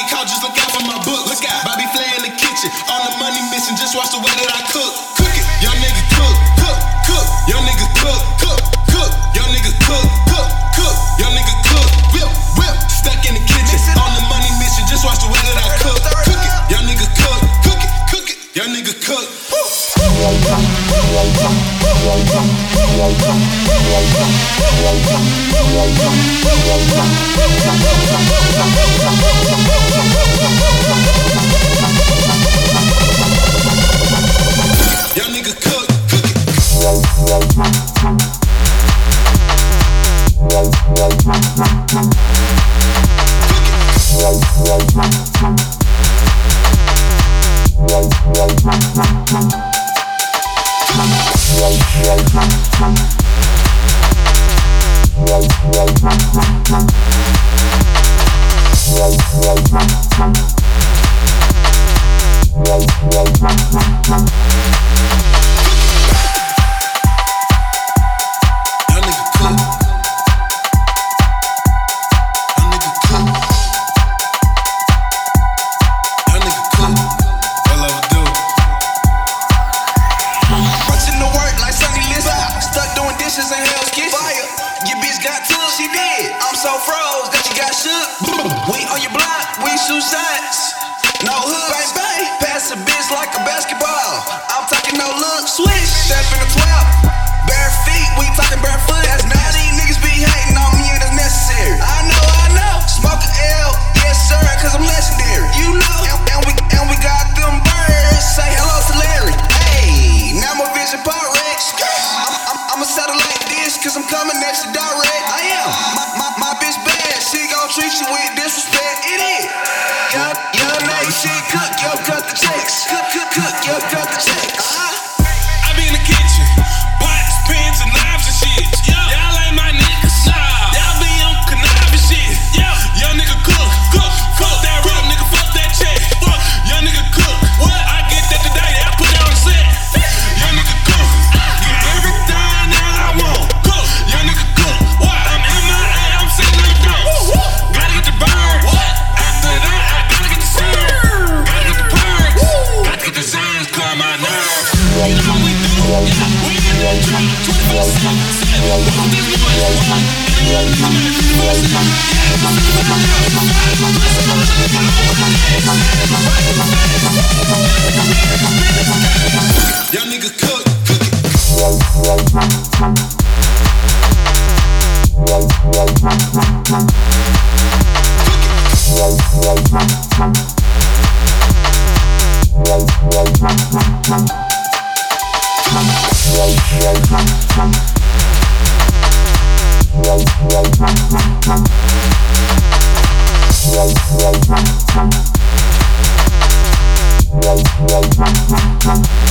get caught, just look out for my book. Look out, Bobby Flay in the kitchen. All the money missing, just watch the way that I cook. Cook it, young nigga cook, cook, cook. Young nigga cook, cook, cook. Young nigga cook, cook, cook. Young nigga cook, whip, whip. Stuck in the kitchen, all the money missing, just watch the way that I cook. Cook it, young nigga cook, cook it, cook it. Young nigga cook. Young nigga cook, cook it. Young nigga cook, cook it. Cook it.